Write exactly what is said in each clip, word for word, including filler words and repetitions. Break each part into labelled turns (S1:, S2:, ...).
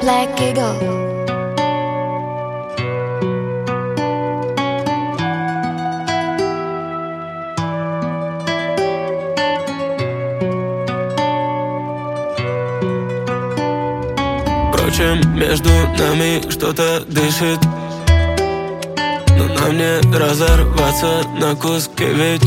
S1: Black Eagle.
S2: Впрочем, между нами что-то дышит, но нам не разорваться на куски, ведь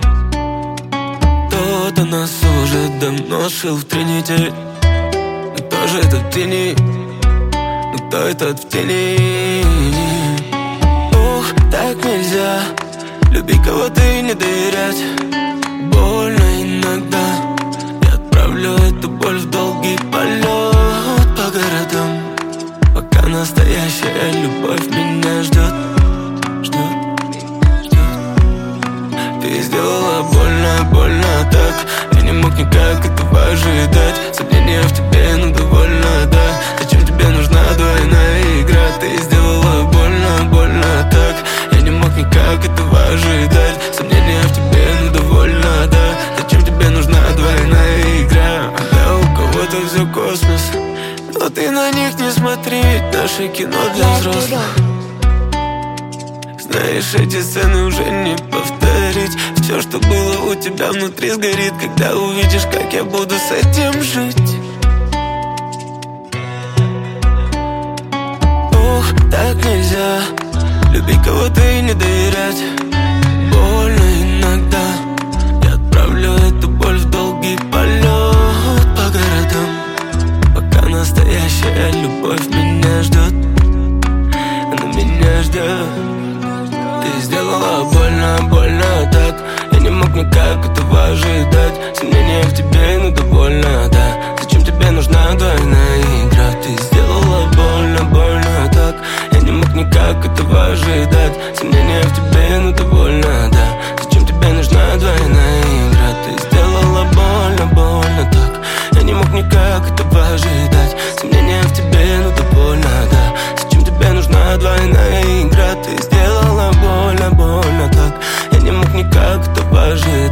S2: кто-то нас уже давно шил в тринити. Но кто же этот в тени? Но кто этот в тени? Ух, так нельзя любить кого-то и не доверять. Больно иногда. Я отправлю эту боль в долгий полет по городам, пока настоящая любовь меня ждет. Ждет, ждет. Ты сделала больно, больно так. Я не мог никак этого ожидать. Сомнения в тебе, ну довольно, да. Зачем тебе нужна двойная игра? Ты сделала больно, больно так. Я не мог никак этого ожидать. Сомнения в тебе, ну довольно, да. Зачем тебе нужна двойная игра? Да, у кого-то все космос, но ты на них не смотри, ведь наше кино для взрослых. Знаешь, эти сцены уже не повторить. Все, что было у тебя внутри, сгорит, когда увидишь, как я буду с этим жить. Ух, так нельзя любить кого-то и не доверять. Больно иногда. Я отправлю эту боль в долгий полет по городам, пока настоящая любовь меня ждет. Она меня ждет. Ты сделала больно, больно так. Я не мог никак этого ожидать. Сомнения в тебе, ну довольно, да. Зачем тебе нужна двойная игра? Ты сделала больно, больно так. Я не мог никак этого ожидать. Сомнения в тебе, ну довольно, да. Зачем тебе нужна двойная игра? Ты сделала больно, больно так. Я не мог никак этого ожидать. Сомнения в тебе, ну довольно, да. Зачем тебе нужна двойная игра? Ты сделала больно, больно так. Я не мог никак этого ожидать.